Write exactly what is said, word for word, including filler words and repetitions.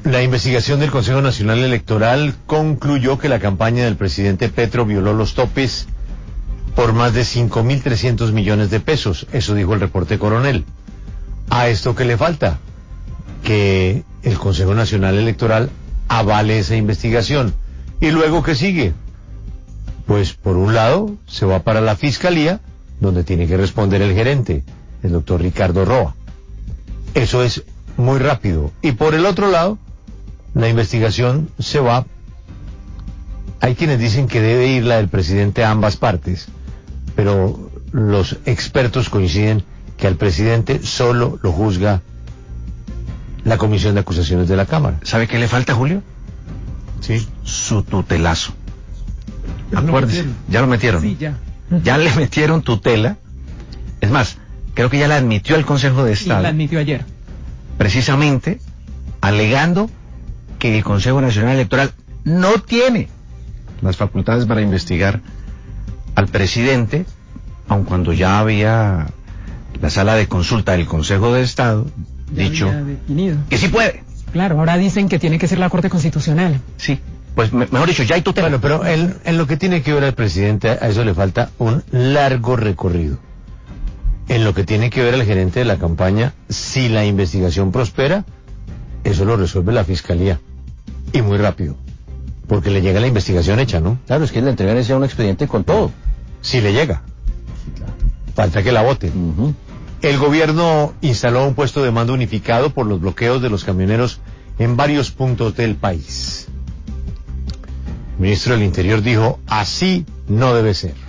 La investigación del Consejo Nacional Electoral concluyó que la campaña del presidente Petro violó los topes por más de cinco mil trescientos millones de pesos. Eso dijo el reporte Coronel. ¿A esto qué le falta? Que el Consejo Nacional Electoral avale esa investigación. ¿Y luego qué sigue? Pues por un lado se va para la Fiscalía, donde tiene que responder el gerente, el doctor Ricardo Roa. Eso es muy rápido. Y por el otro lado, la investigación se va. Hay quienes dicen que debe ir la del presidente a ambas partes, pero los expertos coinciden que al presidente solo lo juzga la Comisión de Acusaciones de la Cámara. ¿Sabe qué le falta, Julio? Sí. Su tutelazo. Ya Acuérdese, lo ya lo metieron. Sí, ya. Ya le metieron tutela. Es más, creo que ya la admitió el Consejo de Sí, Estado. la admitió ayer. Precisamente alegando que el Consejo Nacional Electoral no tiene las facultades para investigar al presidente, aun cuando ya había la sala de consulta del Consejo de Estado Ya dicho había definido. que sí puede. Claro, ahora dicen que tiene que ser la Corte Constitucional. Sí, pues me- mejor dicho, ya hay tutela. Bueno, pero en, en lo que tiene que ver al presidente, a eso le falta un largo recorrido. En lo que tiene que ver al gerente de la campaña, si la investigación prospera, eso lo resuelve la Fiscalía. Y muy rápido. Porque le llega la investigación hecha, ¿no? Claro, es que le entregan ese un expediente con todo. Si le llega. Falta que la voten. Uh-huh. El gobierno instaló un puesto de mando unificado por los bloqueos de los camioneros en varios puntos del país. El ministro del Interior dijo, así no debe ser.